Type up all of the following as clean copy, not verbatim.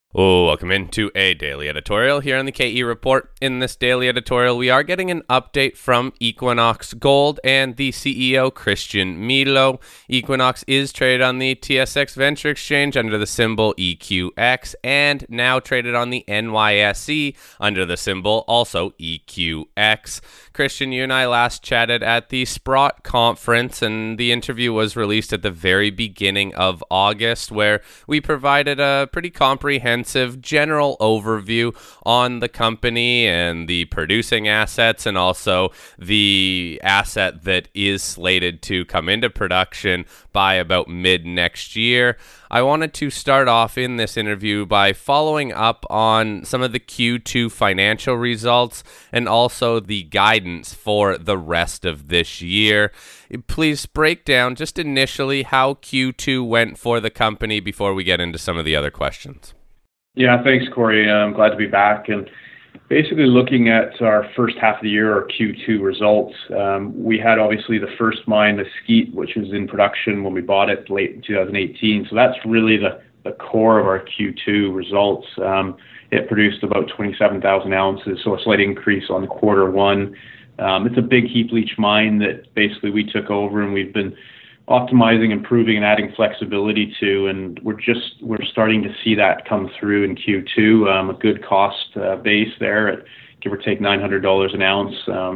Welcome into a daily editorial here on the KE Report. In this daily editorial, we are getting an update from Equinox Gold and the CEO, Christian Milau. Equinox is traded on the TSX Venture Exchange under the symbol EQX and now traded on the NYSE under the symbol also EQX. Christian, you and I last chatted at the Sprott conference, and the interview was released at the very beginning of August, where we provided a pretty comprehensive general overview on the company and the producing assets, and also the asset that is slated to come into production by about mid next year. I wanted to start off in this interview by following up on some of the Q2 financial results and also the guidance for the rest of this year. Please break down just initially how Q2 went for the company before we get into some of the other questions. Yeah, thanks, Corey. I'm glad to be back. And basically looking at our first half of the year, or Q2 results, we had obviously the first mine, Mesquite, which was in production when we bought it late in 2018. So that's really the core of our Q2 results. It produced about 27,000 ounces, so a slight increase on quarter one. It's a big heap leach mine that basically we took over, and we've been optimizing, improving, and adding flexibility to, and we're starting to see that come through in Q2. A good cost base there at give or take $900 an ounce,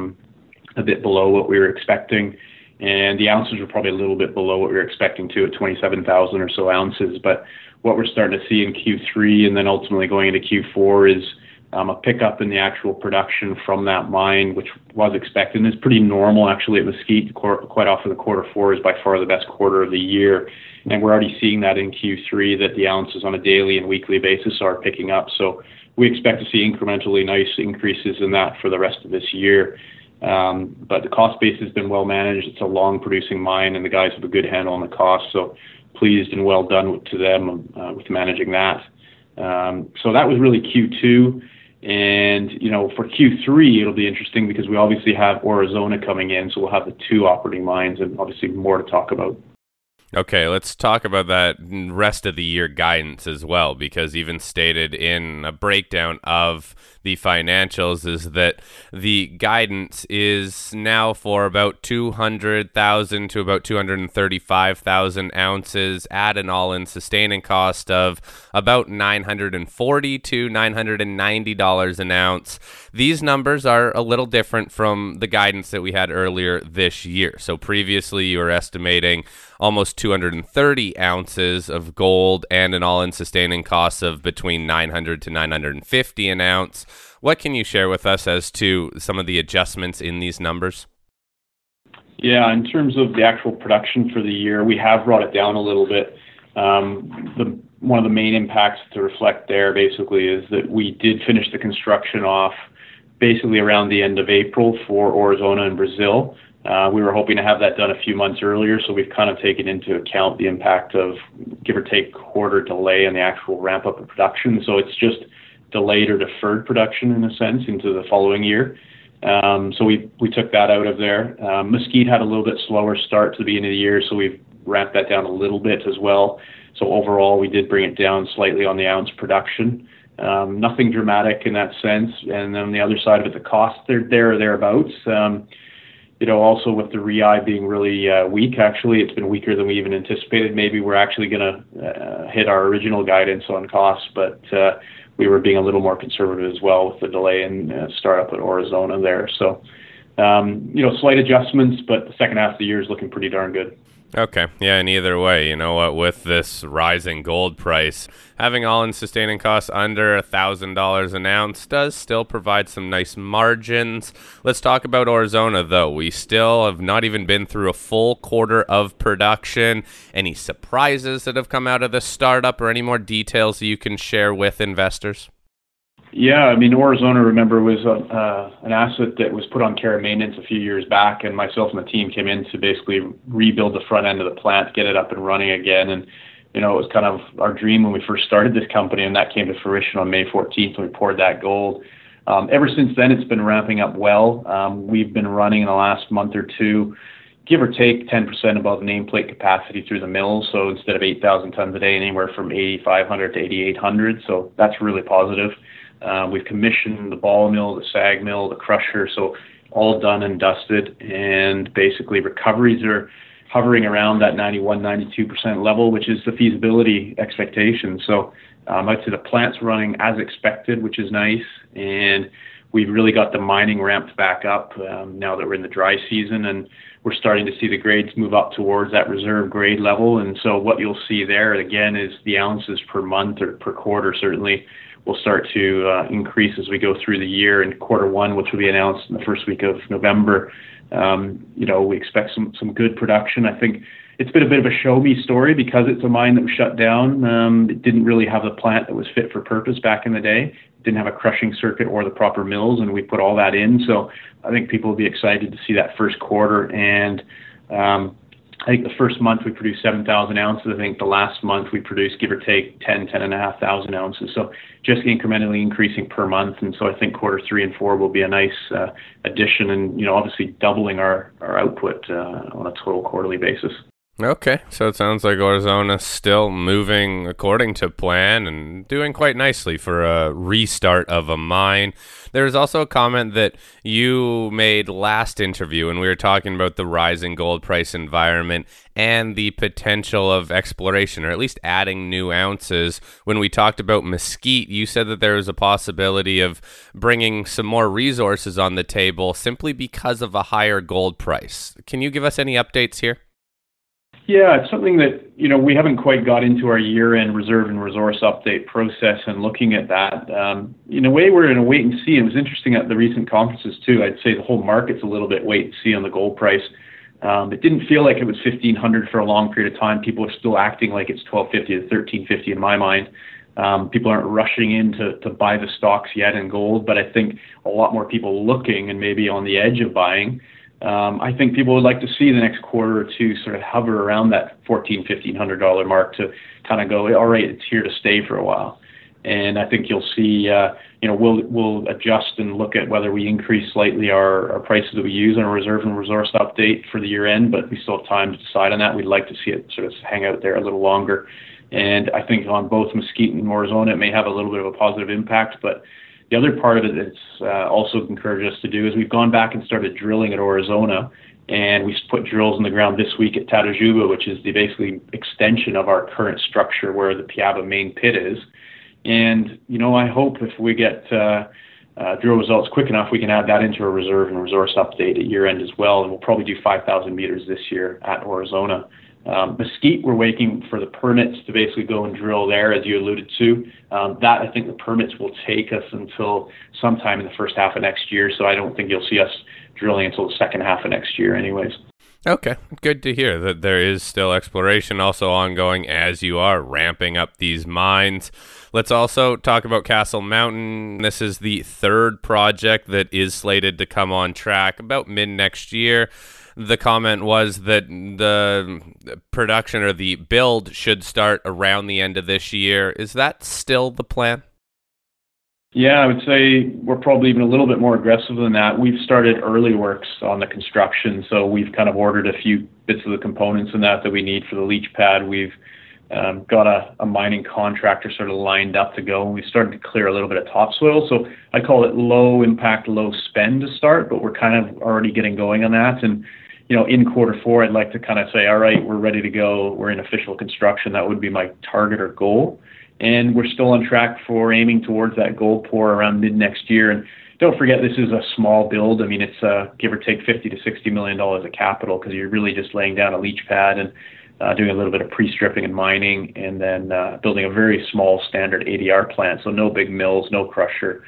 a bit below what we were expecting, and the ounces were probably a little bit below what we were expecting too, at 27,000 or so ounces. But what we're starting to see in Q3 and then ultimately going into Q4 is a pickup in the actual production from that mine, which was expected, and is pretty normal actually at Mesquite. Quite often the quarter four is by far the best quarter of the year, and we're already seeing that in Q3, that the ounces on a daily and weekly basis are picking up. So we expect to see incrementally nice increases in that for the rest of this year. But the cost base has been well managed. It's a long producing mine, and the guys have a good handle on the cost, so pleased and well done to them with managing that. So that was really Q2. And, for Q3, it'll be interesting because we obviously have Aurizona coming in, so we'll have the two operating mines and obviously more to talk about. Okay, let's talk about that rest of the year guidance as well, because even stated in a breakdown of the financials is that the guidance is now for about 200,000 to about 235,000 ounces at an all-in sustaining cost of about $940 to $990 an ounce. These numbers are a little different from the guidance that we had earlier this year. So previously you were estimating almost 230 ounces of gold and an all-in sustaining cost of between 900 to 950 an ounce. What can you share with us as to some of the adjustments in these numbers? Yeah, in terms of the actual production for the year, we have brought it down a little bit. One of the main impacts to reflect there basically is that we did finish the construction off basically around the end of April for Aurizona in Brazil. We were hoping to have that done a few months earlier, so we've kind of taken into account the impact of give or take quarter delay in the actual ramp up of production. So it's just delayed or deferred production in a sense into the following year. So we took that out of there. Mesquite had a little bit slower start to the beginning of the year, so we've ramped that down a little bit as well. So overall, we did bring it down slightly on the ounce production. Nothing dramatic in that sense. And then on the other side of it, the costs, they're there or thereabouts. Also with the REI being really weak, actually, it's been weaker than we even anticipated. Maybe we're actually going to hit our original guidance on costs, but we were being a little more conservative as well with the delay in startup at Aurizona there. So, slight adjustments, but the second half of the year is looking pretty darn good. Okay, yeah, and either way, you know what, with this rising gold price, having all-in sustaining costs under $1,000 an ounce does still provide some nice margins. Let's talk about Aurizona, though. We still have not even been through a full quarter of production. Any surprises that have come out of the startup, or any more details that you can share with investors? Yeah, Aurizona, remember, was an asset that was put on care and maintenance a few years back, and myself and the team came in to basically rebuild the front end of the plant, get it up and running again. And, it was kind of our dream when we first started this company, and that came to fruition on May 14th when we poured that gold. Ever since then, it's been ramping up well. We've been running in the last month or two, give or take 10% above nameplate capacity through the mill. So instead of 8,000 tons a day, anywhere from 8,500 to 8,800. So that's really positive. We've commissioned the ball mill, the SAG mill, the crusher, so all done and dusted. And basically recoveries are hovering around that 91-92% level, which is the feasibility expectation. So I'd say the plant's running as expected, which is nice. And we've really got the mining ramped back up now that we're in the dry season, and we're starting to see the grades move up towards that reserve grade level. And so what you'll see there, again, is the ounces per month or per quarter certainly will start to increase as we go through the year. In quarter one, which will be announced in the first week of November, we expect some good production. I think it's been a bit of a show me story because it's a mine that was shut down. It didn't really have the plant that was fit for purpose back in the day. It didn't have a crushing circuit or the proper mills, and we put all that in. So I think people will be excited to see that first quarter. And I think the first month we produced 7,000 ounces. I think the last month we produced, give or take, 10,500 ounces. So just incrementally increasing per month. And so I think quarter 3 and 4 will be a nice addition, and obviously doubling our output on a total quarterly basis. Okay, so it sounds like Aurizona still moving according to plan and doing quite nicely for a restart of a mine. There was also a comment that you made last interview, and we were talking about the rising gold price environment and the potential of exploration, or at least adding new ounces. When we talked about Mesquite, you said that there was a possibility of bringing some more resources on the table simply because of a higher gold price. Can you give us any updates here? Yeah, it's something that, we haven't quite got into our year-end reserve and resource update process and looking at that. In a way, we're in a wait and see. It was interesting at the recent conferences too. I'd say the whole market's a little bit wait and see on the gold price. It didn't feel like it was $1,500 for a long period of time. People are still acting like it's $1,250 to $1,350 in my mind. People aren't rushing in to buy the stocks yet in gold, but I think a lot more people looking and maybe on the edge of buying. I think people would like to see the next quarter or two sort of hover around that $1,400, $1,500 mark to kind of go, all right, it's here to stay for a while. And I think you'll see, we'll adjust and look at whether we increase slightly our prices that we use on a reserve and resource update for the year end, but we still have time to decide on that. We'd like to see it sort of hang out there a little longer. And I think on both Mesquite and Aurizona, it may have a little bit of a positive impact, but the other part of it that's also encouraged us to do is we've gone back and started drilling at Aurizona, and we put drills in the ground this week at Tatajuba, which is the basically extension of our current structure where the Piaba main pit is. And, I hope if we get drill results quick enough, we can add that into a reserve and resource update at year end as well. And we'll probably do 5,000 meters this year at Aurizona. Mesquite, we're waiting for the permits to basically go and drill there, as you alluded to. I think the permits will take us until sometime in the first half of next year. So I don't think you'll see us drilling until the second half of next year anyways. Okay, good to hear that there is still exploration also ongoing as you are ramping up these mines. Let's also talk about Castle Mountain. This is the third project that is slated to come on track about mid-next year. The comment was that the production or the build should start around the end of this year. Is that still the plan? Yeah, I would say we're probably even a little bit more aggressive than that. We've started early works on the construction, so we've kind of ordered a few bits of the components in that we need for the leach pad. We've got a mining contractor sort of lined up to go, and we started to clear a little bit of topsoil. So I call it low impact, low spend to start, but we're kind of already getting going on that. And in quarter 4, I'd like to kind of say, all right, we're ready to go. We're in official construction. That would be my target or goal. And we're still on track for aiming towards that gold pour around mid next year. And don't forget, this is a small build. I mean, it's give or take $50 to $60 million of capital, because you're really just laying down a leach pad and doing a little bit of pre-stripping and mining, and then building a very small standard ADR plant. So no big mills, no crusher.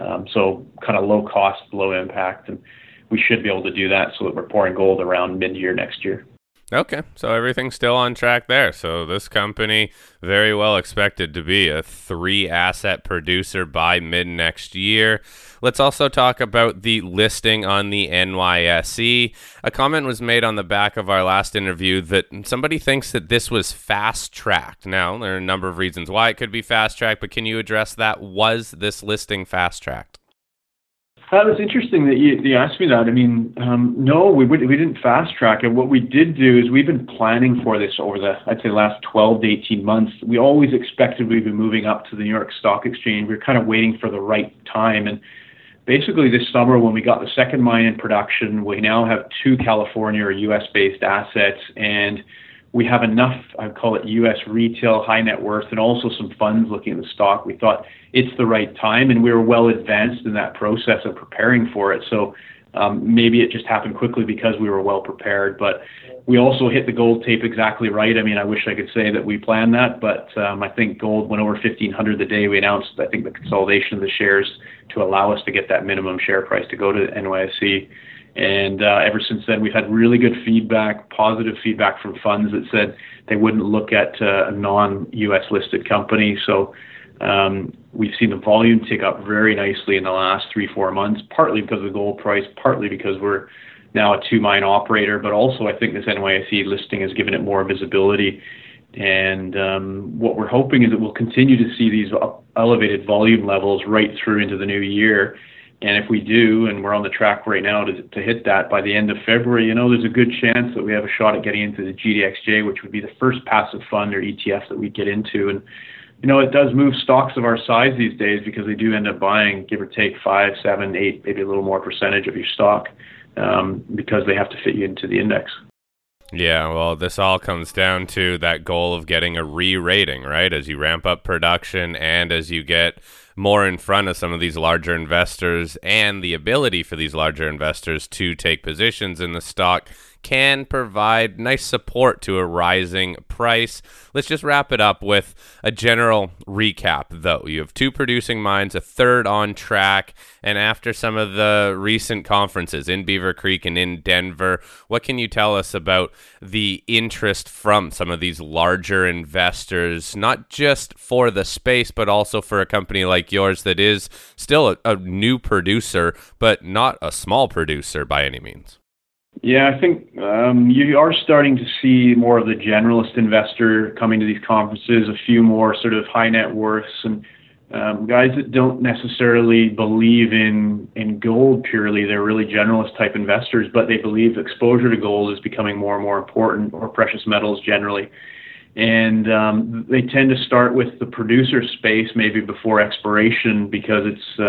So kind of low cost, low impact. And we should be able to do that so that we're pouring gold around mid-year next year. Okay, so everything's still on track there. So this company very well expected to be a 3-asset producer by mid-next year. Let's also talk about the listing on the NYSE. A comment was made on the back of our last interview that somebody thinks that this was fast-tracked. Now, there are a number of reasons why it could be fast-tracked, but can you address that? Was this listing fast-tracked? That was interesting that you asked me that. I mean, no, we didn't fast track it. What we did do is we've been planning for this over I'd say, last 12 to 18 months. We always expected we'd be moving up to the New York Stock Exchange. We were kind of waiting for the right time. And basically this summer when we got the second mine in production, we now have 2 California or US-based assets, and we have enough, I'd call it US retail, high net worth, and also some funds looking at the stock. We thought it's the right time, and we were well advanced in that process of preparing for it. So maybe it just happened quickly because we were well prepared, but we also hit the gold tape exactly right. I mean, I wish I could say that we planned that, but I think gold went over 1,500 the day we announced, I think, the consolidation of the shares to allow us to get that minimum share price to go to NYSE. And ever since then, we've had really good feedback, positive feedback from funds that said they wouldn't look at a non-US listed company. So we've seen the volume tick up very nicely in the last 3-4 months, partly because of the gold price, partly because we're now a 2-mine operator, but also I think this NYSE listing has given it more visibility. And what we're hoping is that we'll continue to see these elevated volume levels right through into the new year. And if we do, and we're on the track right now to hit that by the end of February, there's a good chance that we have a shot at getting into the GDXJ, which would be the first passive fund or ETF that we get into. And, it does move stocks of our size these days because they do end up buying, give or take 5, 7, 8, maybe a little more percentage of your stock because they have to fit you into the index. Yeah, well, this all comes down to that goal of getting a re-rating, right? As you ramp up production and as you get more in front of some of these larger investors, and the ability for these larger investors to take positions in the stock can provide nice support to a rising price. Let's just wrap it up with a general recap, though. You have 2 producing mines, a third on track, and after some of the recent conferences in Beaver Creek and in Denver, what can you tell us about the interest from some of these larger investors, not just for the space, but also for a company like yours that is still a new producer, but not a small producer by any means? Yeah, I think you are starting to see more of the generalist investor coming to these conferences, a few more sort of high net worths and guys that don't necessarily believe in gold purely. They're really generalist type investors, but they believe exposure to gold is becoming more and more important, or precious metals generally. And they tend to start with the producer space maybe before exploration because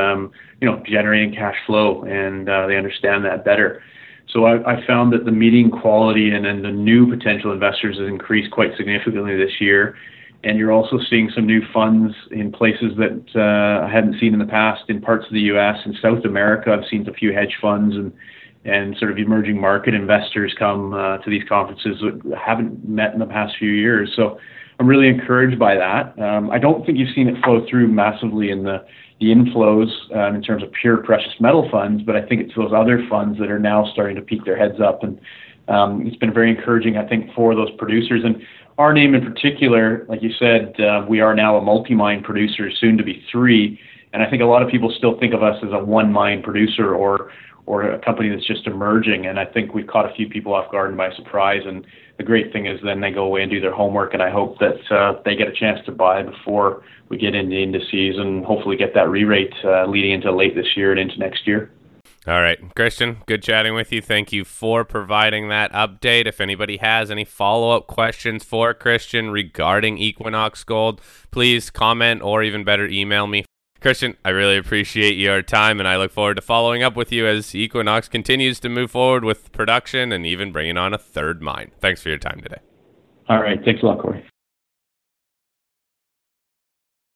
it's generating cash flow, and they understand that better. So I found that the meeting quality and the new potential investors has increased quite significantly this year. And you're also seeing some new funds in places that I hadn't seen in the past in parts of the U.S. and South America. I've seen a few hedge funds and sort of emerging market investors come to these conferences that haven't met in the past few years. So I'm really encouraged by that. I don't think you've seen it flow through massively in the inflows in terms of pure precious metal funds, but I think it's those other funds that are now starting to peek their heads up. And it's been very encouraging, I think, for those producers. And our name in particular, like you said, we are now a multi-mine producer, soon to be 3. And I think a lot of people still think of us as a 1-mine producer or a company that's just emerging. And I think we've caught a few people off guard and by surprise. And the great thing is then they go away and do their homework. And I hope that they get a chance to buy before we get into indices and hopefully get that re-rate leading into late this year and into next year. All right, Christian, good chatting with you. Thank you for providing that update. If anybody has any follow-up questions for Christian regarding Equinox Gold, please comment or even better, email me. Christian, I really appreciate your time, and I look forward to following up with you as Equinox continues to move forward with production and even bringing on a third mine. Thanks for your time today. All right, thanks a lot, Corey.